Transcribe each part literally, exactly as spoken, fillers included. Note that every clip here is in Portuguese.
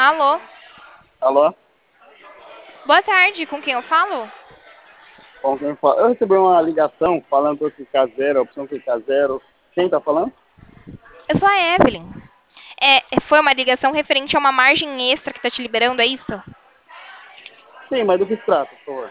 Alô? Alô? Boa tarde, com quem eu falo? Bom, quem fala? Eu recebi uma ligação falando para eu clicar zero, a opção clicar zero. Quem tá falando? Eu sou a Evelyn. É, foi uma ligação referente a uma margem extra que tá te liberando, é isso? Sim, mas do que se trata, por favor?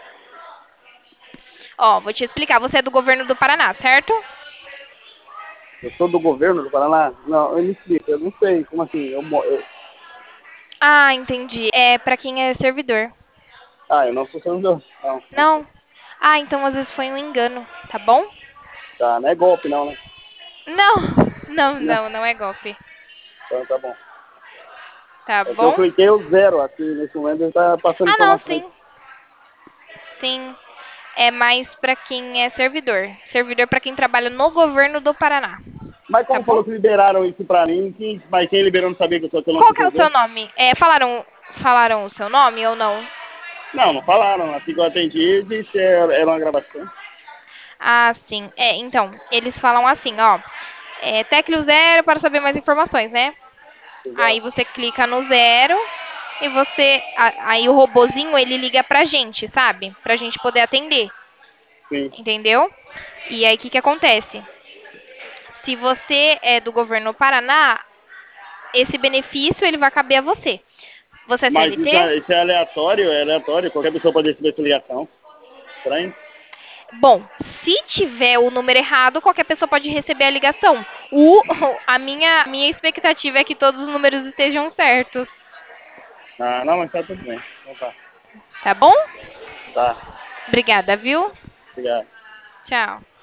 Ó, vou te explicar. Você é do governo do Paraná, certo? Eu sou do governo do Paraná? Não, eu me explico, eu não sei, como assim? Eu, mo- eu... Ah, entendi. É pra quem é servidor. Ah, eu não sou servidor. Não, não sou. Não? Ah, então às vezes foi um engano, tá bom? Tá, não é golpe não, né? Não, não, Não, não, não é golpe. então tá bom. Tá É que eu bom? cliquei o zero aqui, nesse momento ele tá passando Ah, não, informações. sim. Sim. É mais pra quem é servidor. Servidor pra quem trabalha no governo do Paraná. Mas Tá como bom? falou que liberaram isso pra mim, quem, mas quem liberou não sabia que eu, sou, que eu não Qual sou que é o seu servidor? nome? É, falaram, falaram o seu nome ou não? Não, não falaram. Assim que eu atendi, disse que era, era uma gravação. Ah, sim. É, então, eles falam assim, ó. É, tecle o zero para saber mais informações, né? Aí Exato. você clica no zero e você. a- Aí o robozinho ele liga pra gente, sabe? Pra gente poder atender. Sim. Entendeu? E aí o que que acontece? Se você é do governo do Paraná, esse benefício ele vai caber a você. Você é Mas isso C L T? é, isso é aleatório, é aleatório, qualquer pessoa pode receber essa ligação. Estranho. Bom, se tiver o número errado, qualquer pessoa pode receber a ligação. O, a minha, minha expectativa é que todos os números estejam certos. Ah, não, mas tá tudo bem. Então tá. Tá bom? Tá. Obrigada, viu? Obrigado. Tchau.